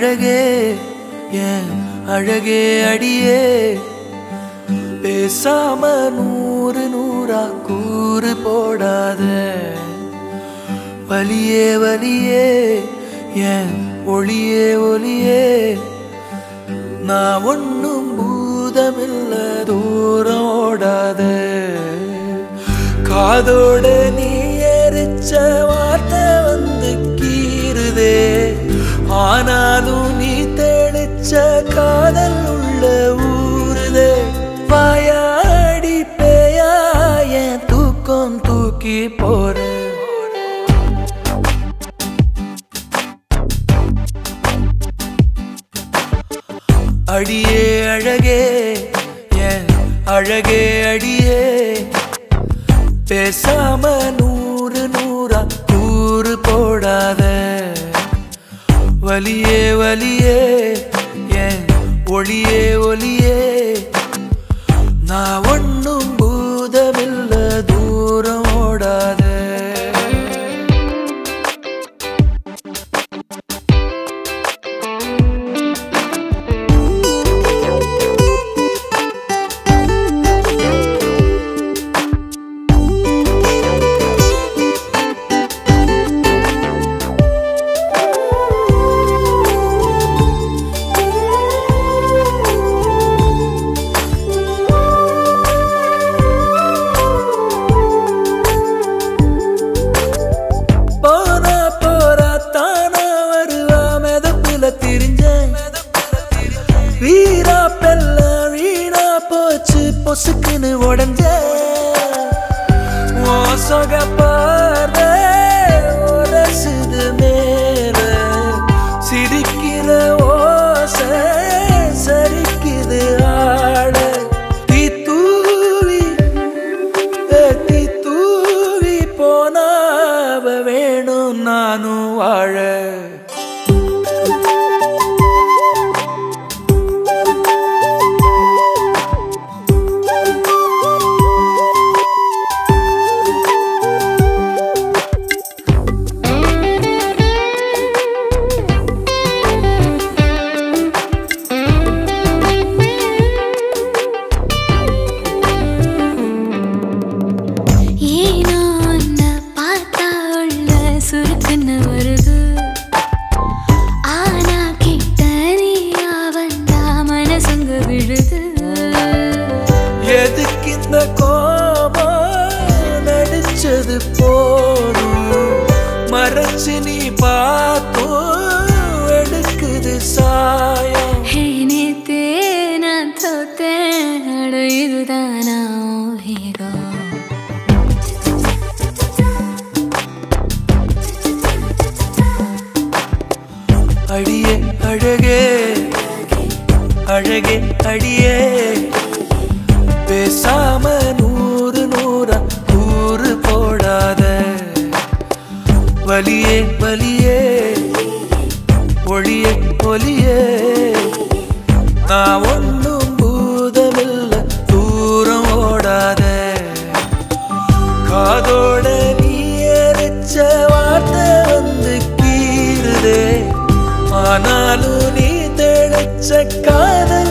அழகே என் அழகே அடியே பேசாம நூறு நூறா கூறு போடாத வலியே வலியே என் ஒளியே ஒளியே நான் ஒன்னும் பூதமில்ல தூரம் ஓடாத காதோட நீ எரிச்ச வார்த்தை வந்து கீறுதே ஆனாலும் நீ தெளிச்ச காதல் உள்ள ஊறுதே வாயாடி பேயா என் தூக்கம் தூக்கி போற அடியே அழகே என் அழகே அடியே பேசாம நூறு நூறா கூறு போடாத வலியே வலியே என் ஒளியே ஒளியே நான் ஒன்னும் பூதமில்ல தூரம் ஓடாத வீரா பெல்ல வீணா போச்சு பொசுக்குன்னு உடஞ்ச சொக பார உரசுது மேல சிரிக்கிற ஓச சரிக்குது ஆட தீ தூவி போனாவ வேணும் நானும் வாழ எதுக்கு இந்த கோபம் நடிச்சது போதும் மறைச்சு நீ பார்த்தும் எடுக்குது சாயம் நேத்தே நான் தோத்தேன் இதுதானா அடியே அழகே அழகே அடியே பேசாம நூறு நூறா கூறு போடாத வலியே வலியே ஒளியே ஒளியே நான் ஒன்னும் பூதமில்ல தூரம் ஓடாத காதோட நீ எரிச்ச வார்த்தை வந்து கீறுதே ஆனாலும் நீ தெளிச்ச காதல்